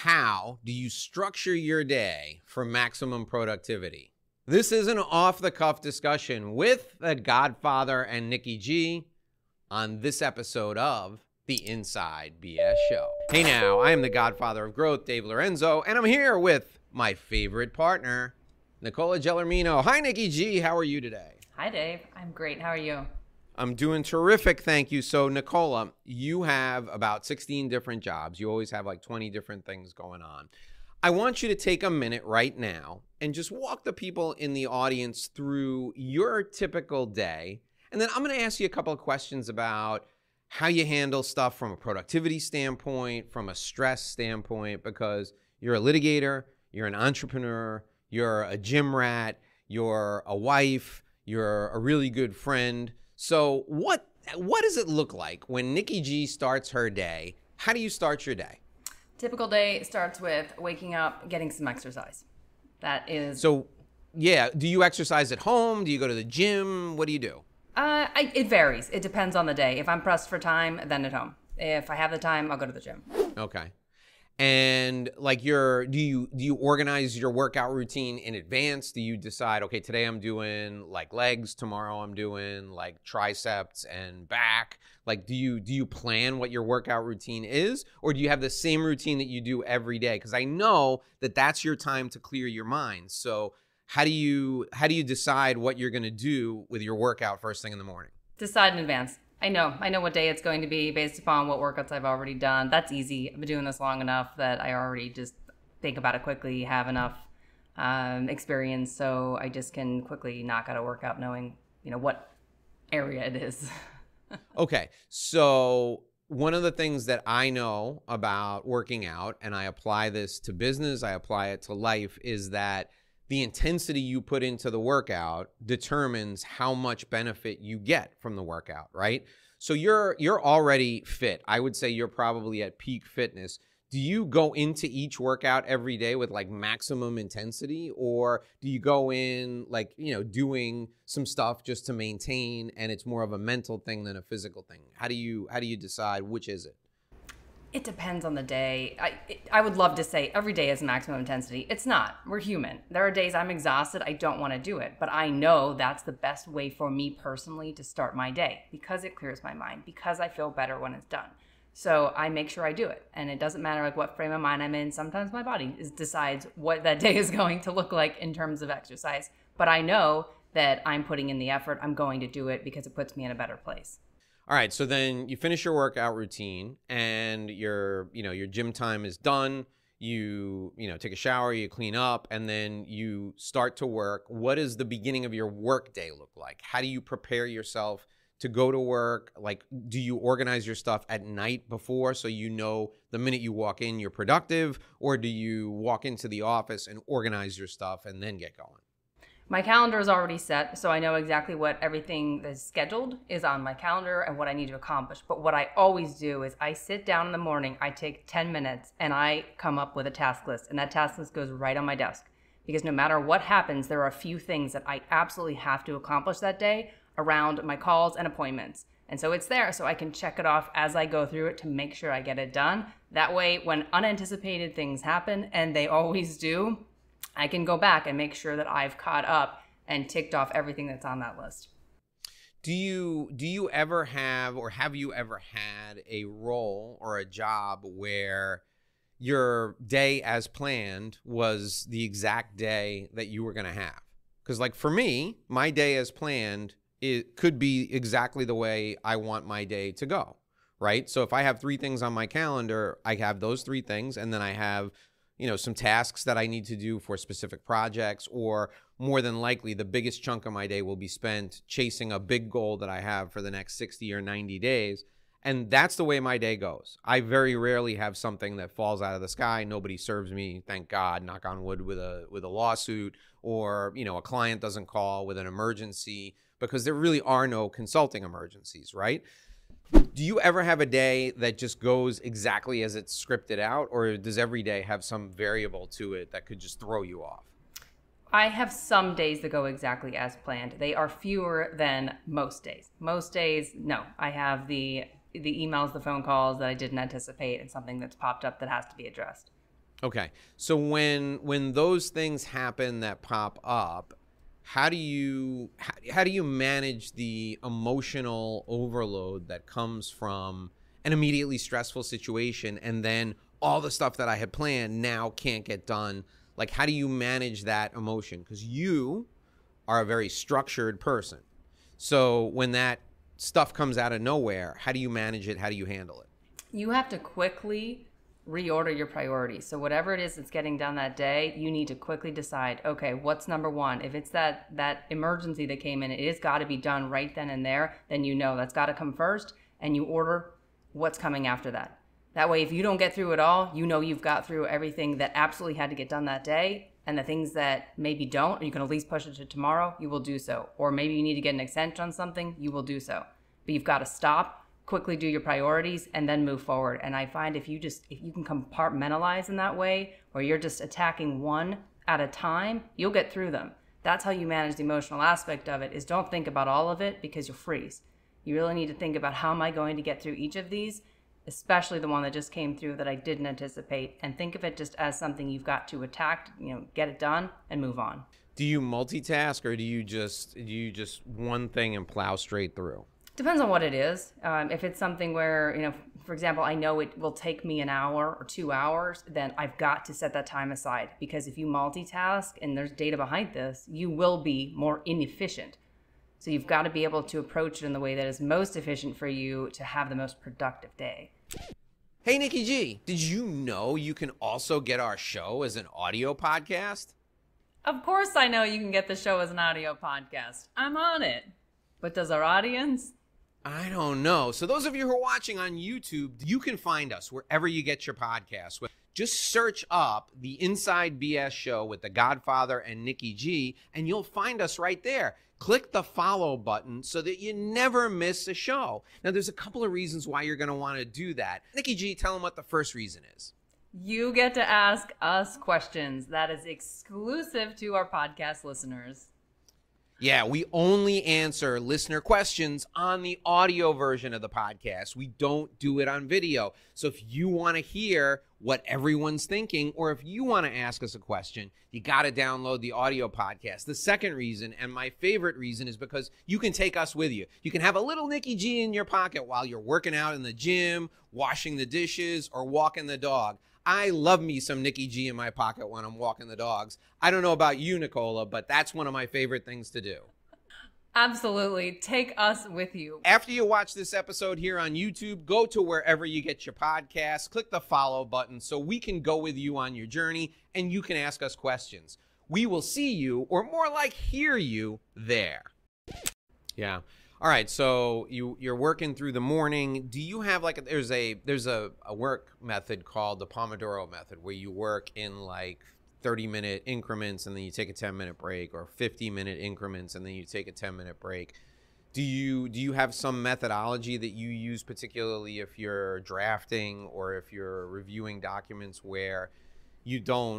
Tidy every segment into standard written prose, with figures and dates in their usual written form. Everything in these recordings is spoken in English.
How do you structure your day for maximum productivity? This is an off-the-cuff discussion with the Godfather and Nikki G on this episode of the Inside BS Show. Hey now, I am the Godfather of Growth, Dave Lorenzo, and I'm here with my favorite partner, Nicola Gellermino. Hi, Nikki G. How are you today? Hi, Dave. I'm great. How are you? I'm doing terrific, thank you. So, Nicola, you have about 16 different jobs. You always have like 20 different things going on. I want you to take a minute right now and just walk the people in the audience through your typical day. And then I'm going to ask you a couple of questions about how you handle stuff from a productivity standpoint, from a stress standpoint, because you're a litigator, you're an entrepreneur, you're a gym rat, you're a wife, you're a really good friend. So what does it look like when Nikki G starts her day? How do you start your day? Typical day starts with waking up, getting some exercise. That is... So, yeah. Do you exercise at home? Do you go to the gym? What do you do? It varies. It depends on the day. If I'm pressed for time, then at home. If I have the time, I'll go to the gym. Okay. And like do you organize your workout routine in advance? Do you decide, okay, today I'm doing like legs, tomorrow I'm doing like triceps and back? Like, do you plan what your workout routine is, or do you have the same routine that you do every day? Because I know that that's your time to clear your mind. So how do you decide what you're going to do with your workout first thing in the morning? Decide in advance. I know what day it's going to be based upon what workouts I've already done. That's easy. I've been doing this long enough that I already just think about it quickly, have enough experience, so I just can quickly knock out a workout knowing, what area it is. Okay. So one of the things that I know about working out, and I apply this to business, I apply it to life, is that the intensity you put into the workout determines how much benefit you get from the workout, right? So you're already fit. I would say you're probably at peak fitness. Do you go into each workout every day with like maximum intensity, or do you go in like, doing some stuff just to maintain, and it's more of a mental thing than a physical thing? How do you decide which is it? It depends on the day. I would love to say every day is maximum intensity. It's not. We're human. There are days I'm exhausted. I don't want to do it. But I know that's the best way for me personally to start my day because it clears my mind, because I feel better when it's done. So I make sure I do it. And it doesn't matter like what frame of mind I'm in. Sometimes my body decides what that day is going to look like in terms of exercise. But I know that I'm putting in the effort. I'm going to do it because it puts me in a better place. All right, so then you finish your workout routine and your gym time is done. You take a shower, you clean up, and then you start to work. What does the beginning of your work day look like? How do you prepare yourself to go to work? Like, do you organize your stuff at night before so the minute you walk in you're productive, or do you walk into the office and organize your stuff and then get going? My calendar is already set, so I know exactly what everything that's scheduled is on my calendar and what I need to accomplish. But what I always do is I sit down in the morning, I take 10 minutes, and I come up with a task list. And that task list goes right on my desk. Because no matter what happens, there are a few things that I absolutely have to accomplish that day around my calls and appointments. And so it's there, so I can check it off as I go through it to make sure I get it done. That way, when unanticipated things happen, and they always do, I can go back and make sure that I've caught up and ticked off everything that's on that list. Do you ever have, or have you ever had a role or a job where your day as planned was the exact day that you were going to have? Because like for me, my day as planned, it could be exactly the way I want my day to go, right? So if I have 3 things on my calendar, I have those 3 things, and then I have some tasks that I need to do for specific projects, or more than likely the biggest chunk of my day will be spent chasing a big goal that I have for the next 60 or 90 days. And that's the way my day goes. I very rarely have something that falls out of the sky. Nobody serves me, thank God, knock on wood, with a lawsuit, or, a client doesn't call with an emergency, because there really are no consulting emergencies, right? Do you ever have a day that just goes exactly as it's scripted out, or does every day have some variable to it that could just throw you off? I have some days that go exactly as planned. They are fewer than most days. Most days, no. I have the emails, the phone calls that I didn't anticipate, and something that's popped up that has to be addressed. Okay. So when those things happen that pop up, how do you manage the emotional overload that comes from an immediately stressful situation, and then all the stuff that I had planned now can't get done? Like, how do you manage that emotion? Because you are a very structured person. So when that stuff comes out of nowhere, how do you manage it? How do you handle it? You have to quickly reorder your priorities. So whatever it is that's getting done that day, you need to quickly decide, okay, what's number one? If it's that emergency that came in, it has got to be done right then and there, then you know that's got to come first, and you order what's coming after that. That way, if you don't get through it all, you know you've got through everything that absolutely had to get done that day, and the things that maybe don't, or you can at least push it to tomorrow, you will do so. Or maybe you need to get an extension on something, you will do so. But you've got to stop, quickly do your priorities, and then move forward. And I find if you can compartmentalize in that way, where you're just attacking one at a time, you'll get through them. That's how you manage the emotional aspect of it, is don't think about all of it, because you'll freeze. You really need to think about, how am I going to get through each of these, especially the one that just came through that I didn't anticipate, and think of it just as something you've got to attack, get it done and move on. Do you multitask, or do you just one thing and plow straight through? Depends on what it is. If it's something where, for example, I know it will take me an hour or 2 hours, then I've got to set that time aside. Because if you multitask, and there's data behind this, you will be more inefficient. So you've got to be able to approach it in the way that is most efficient for you to have the most productive day. Hey, Nikki G, did you know you can also get our show as an audio podcast? Of course I know you can get the show as an audio podcast. I'm on it. But does our audience? I don't know. So those of you who are watching on YouTube, you can find us wherever you get your podcasts. Just search up the Inside BS Show with The Godfather and Nikki G, and you'll find us right there. Click the follow button so that you never miss a show. Now, there's a couple of reasons why you're going to want to do that. Nikki G, tell them what the first reason is. You get to ask us questions. That is exclusive to our podcast listeners. Yeah, we only answer listener questions on the audio version of the podcast. We don't do it on video. So if you want to hear what everyone's thinking, or if you want to ask us a question, you got to download the audio podcast. The second reason, and my favorite reason, is because you can take us with you. You can have a little Nikki G in your pocket while you're working out in the gym, washing the dishes, or walking the dog. I love me some Nikki G in my pocket when I'm walking the dogs. I don't know about you, Nicola, but that's one of my favorite things to do. Absolutely. Take us with you. After you watch this episode here on YouTube, go to wherever you get your podcasts, click the follow button so we can go with you on your journey and you can ask us questions. We will see you, or more like hear you, there. Yeah. All right, so you're working through the morning. Do you have there's a work method called the Pomodoro method, where you work in 30-minute increments and then you take a 10-minute break, or 50-minute increments and then you take a 10-minute break. Do you have some methodology that you use, particularly if you're drafting or if you're reviewing documents, where you don't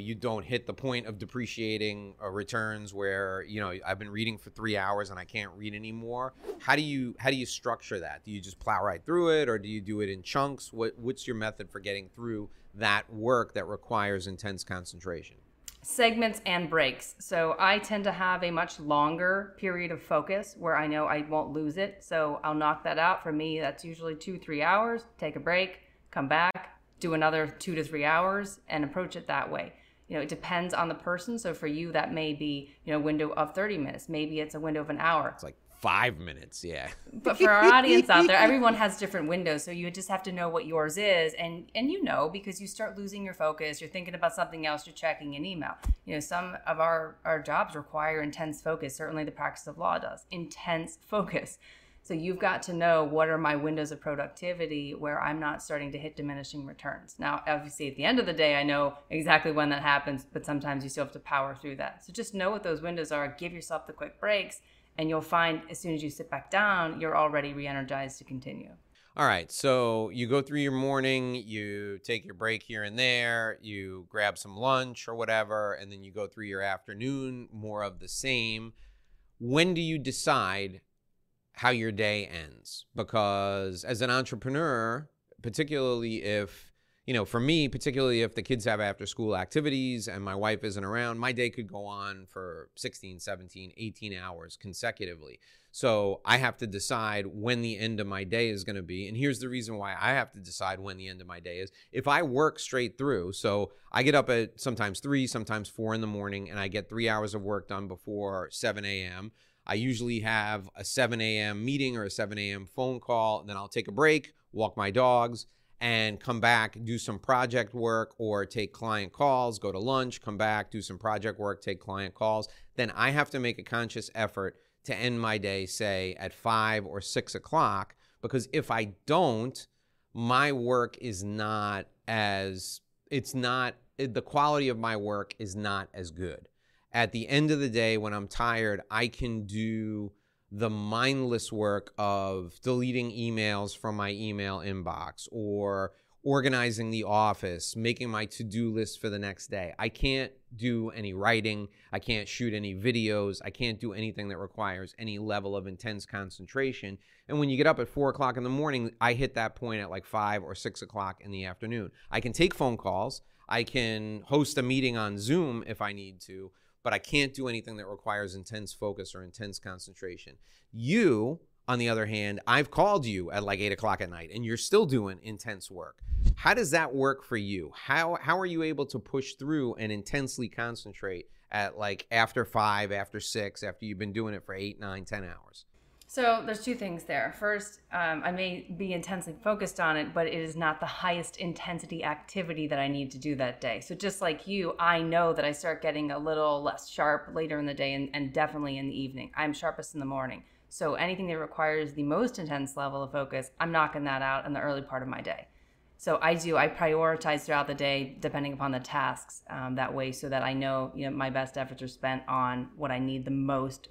hit the point of depreciating returns, where I've been reading for 3 hours and I can't read anymore? How do you structure that? Do you just plow right through it, or do you do it in chunks? What's your method for getting through that work that requires intense concentration? Segments and breaks. So I tend to have a much longer period of focus where I know I won't lose it. So I'll knock that out. For me, that's usually 2-3 hours. Take a break, come back, do another 2 to 3 hours, and approach it that way. It depends on the person. So for you, that may be, a window of 30 minutes. Maybe it's a window of an hour. It's 5 minutes, yeah. But for our audience out there, everyone has different windows. So you just have to know what yours is. And because you start losing your focus, you're thinking about something else, you're checking an email. Some of our jobs require intense focus. Certainly the practice of law does. Intense focus. So you've got to know, what are my windows of productivity where I'm not starting to hit diminishing returns. Now, obviously, at the end of the day, I know exactly when that happens, but sometimes you still have to power through that. So just know what those windows are, give yourself the quick breaks, and you'll find as soon as you sit back down, you're already re-energized to continue. All right, so you go through your morning, you take your break here and there, you grab some lunch or whatever, and then you go through your afternoon, more of the same. When do you decide how your day ends? Because as an entrepreneur, particularly if for me, particularly if the kids have after school activities and my wife isn't around, my day could go on for 16, 17, 18 hours consecutively. So I have to decide when the end of my day is going to be. And here's the reason why I have to decide when the end of my day is. If I work straight through, so I get up at sometimes 3, sometimes 4 in the morning, and I get 3 hours of work done before 7 a.m. I usually have a 7 a.m. meeting or a 7 a.m. phone call, and then I'll take a break, walk my dogs, and come back, do some project work or take client calls, go to lunch, come back, do some project work, take client calls. Then I have to make a conscious effort to end my day, say, at 5 or 6 o'clock, because if I don't, my work is not as, the quality of my work is not as good. At the end of the day, when I'm tired, I can do the mindless work of deleting emails from my email inbox or organizing the office, making my to-do list for the next day. I can't do any writing. I can't shoot any videos. I can't do anything that requires any level of intense concentration. And when you get up at 4 o'clock in the morning, I hit that point at like 5 or 6 o'clock in the afternoon. I can take phone calls. I can host a meeting on Zoom if I need to, but I can't do anything that requires intense focus or intense concentration. You, on the other hand, I've called you at like 8 o'clock at night and you're still doing intense work. How does that work for you? How are you able to push through and intensely concentrate at like after 5, after 6, after you've been doing it for 8, 9, 10 hours? So there's two things there. First, I may be intensely focused on it, but it is not the highest intensity activity that I need to do that day. So just like you, I know that I start getting a little less sharp later in the day and definitely in the evening. I'm sharpest in the morning. So anything that requires the most intense level of focus, I'm knocking that out in the early part of my day. So I prioritize throughout the day depending upon the tasks that way, so that I know, my best efforts are spent on what I need the most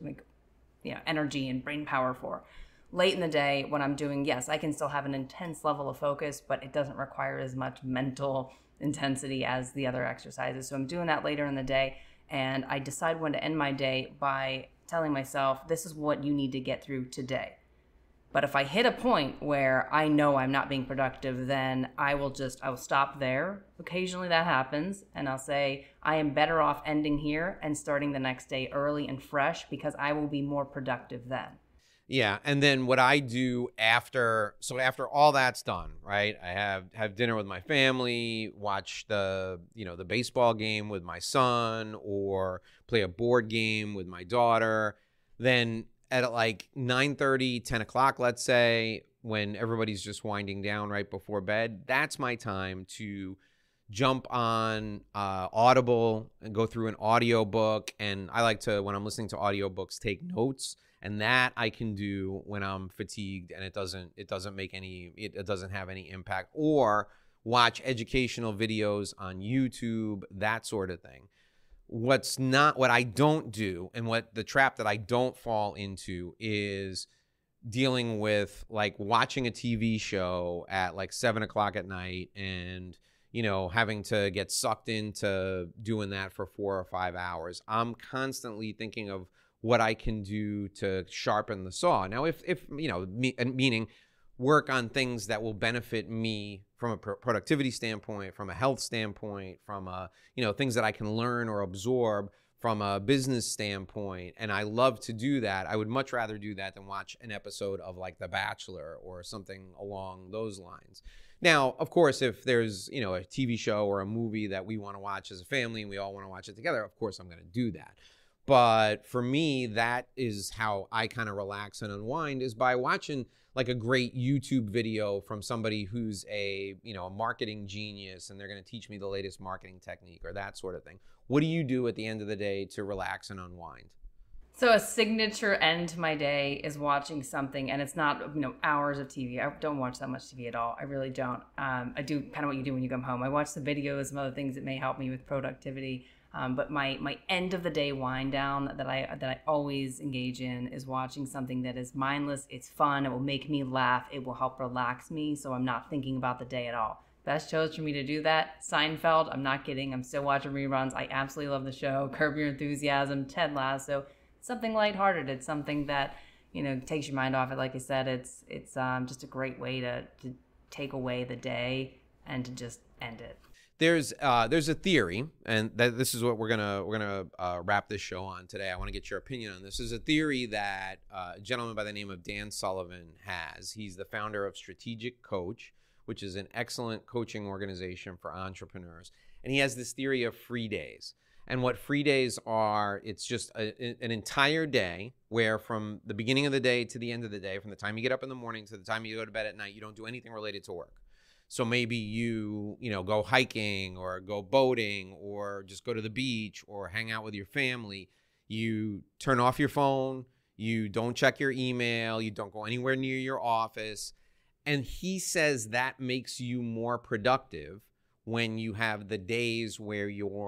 energy and brain power for. Late in the day when I'm doing, yes, I can still have an intense level of focus, but it doesn't require as much mental intensity as the other exercises. So I'm doing that later in the day, and I decide when to end my day by telling myself, this is what you need to get through today. But if I hit a point where I know I'm not being productive, then I will stop there. Occasionally that happens, and I'll say, I am better off ending here and starting the next day early and fresh, because I will be more productive then. Yeah, and then what I do after all that's done, right? I have dinner with my family, watch the baseball game with my son, or play a board game with my daughter. Then at like 9:30, 10 o'clock, let's say, when everybody's just winding down right before bed, that's my time to jump on Audible and go through an audio book. And I like to, when I'm listening to audiobooks, take notes. And that I can do when I'm fatigued and it doesn't have any impact. Or watch educational videos on YouTube, that sort of thing. What I don't do, and what the trap that I don't fall into, is dealing with like watching a TV show at like 7 o'clock at night and, having to get sucked into doing that for 4 or 5 hours. I'm constantly thinking of what I can do to sharpen the saw. Now, if meaning work on things that will benefit me from a productivity standpoint, from a health standpoint, from things that I can learn or absorb from a business standpoint. And I love to do that. I would much rather do that than watch an episode of like The Bachelor or something along those lines. Now, of course, if there's, a TV show or a movie that we want to watch as a family and we all want to watch it together, of course I'm going to do that. But for me, that is how I kind of relax and unwind, is by watching like a great YouTube video from somebody who's a marketing genius, and they're going to teach me the latest marketing technique or that sort of thing. What do you do at the end of the day to relax and unwind? So a signature end to my day is watching something, and it's not, hours of TV. I don't watch that much TV at all. I really don't. I do kind of what you do when you come home. I watch some videos, some other things that may help me with productivity. But my end of the day wind down that I always engage in is watching something that is mindless. It's fun. It will make me laugh. It will help relax me, so I'm not thinking about the day at all. Best shows for me to do that: Seinfeld. I'm not kidding. I'm still watching reruns. I absolutely love the show. Curb Your Enthusiasm, Ted Lasso. Something lighthearted. It's something that takes your mind off it. Like I said, it's just a great way to take away the day and to just end it. There's a theory, and this is what we're gonna wrap this show on today. I want to get your opinion on this. There's a theory that a gentleman by the name of Dan Sullivan has. He's the founder of Strategic Coach, which is an excellent coaching organization for entrepreneurs. And he has this theory of free days. And what free days are, it's just an entire day where from the beginning of the day to the end of the day, from the time you get up in the morning to the time you go to bed at night, you don't do anything related to work. So maybe you go hiking or go boating or just go to the beach or hang out with your family. You turn off your phone. You don't check your email. You don't go anywhere near your office. And he says that makes you more productive when you have the days where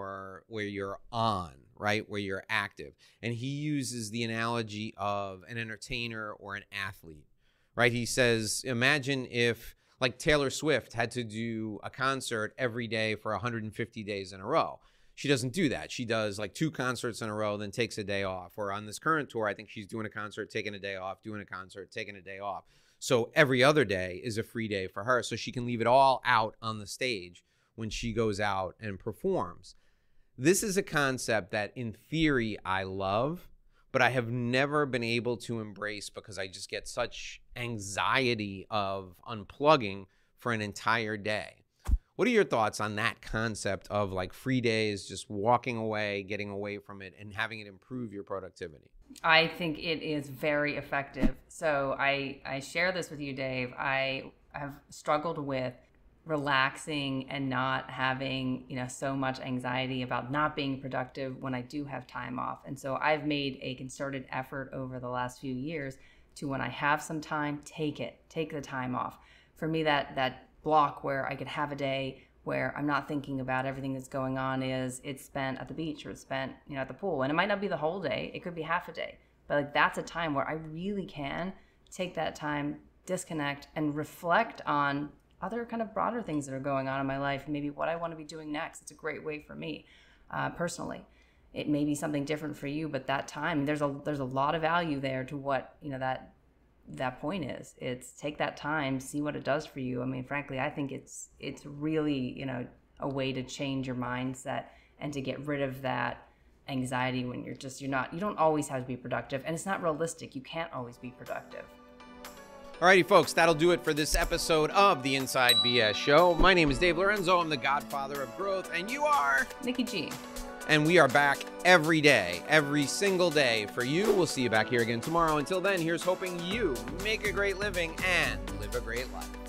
you're on, right? Where you're active. And he uses the analogy of an entertainer or an athlete, right? He says, imagine if like Taylor Swift had to do a concert every day for 150 days in a row. She doesn't do that. She does like 2 concerts in a row, then takes a day off. Or on this current tour, I think she's doing a concert, taking a day off, doing a concert, taking a day off. So every other day is a free day for her. So she can leave it all out on the stage when she goes out and performs. This is a concept that in theory I love, but I have never been able to embrace because I just get such anxiety of unplugging for an entire day. What are your thoughts on that concept of like free days, just walking away, getting away from it, and having it improve your productivity? I think it is very effective. So I share this with you, Dave. I have struggled with relaxing and not having, so much anxiety about not being productive when I do have time off. And so I've made a concerted effort over the last few years to, when I have some time, take the time off. For me, that block where I could have a day where I'm not thinking about everything that's going on it's spent at the beach or it's spent, at the pool. And it might not be the whole day. It could be half a day. But like that's a time where I really can take that time, disconnect, and reflect on other kind of broader things that are going on in my life, maybe what I want to be doing next. It's a great way for me personally. It may be something different for you, but that time, there's a lot of value there to what, that point is. It's take that time, see what it does for you. I mean, frankly, I think it's really, a way to change your mindset and to get rid of that anxiety when you don't always have to be productive, and it's not realistic. You can't always be productive. Alrighty, folks, that'll do it for this episode of the Inside BS Show. My name is Dave Lorenzo. I'm the godfather of growth, and you are Nikki G. And we are back every day, every single day for you. We'll see you back here again tomorrow. Until then, here's hoping you make a great living and live a great life.